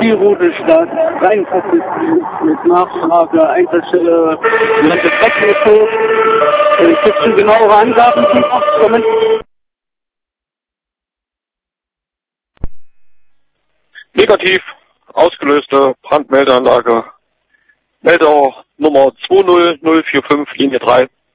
die Rudelstadt, Rheinkassel mit Nachfrage, Einsatzstelle Landesrechnungshof. Gibt es genauere Angaben zum Aufkommen? Negativ, ausgelöste Brandmeldeanlage. Meldau Nummer 20045, Linie 3.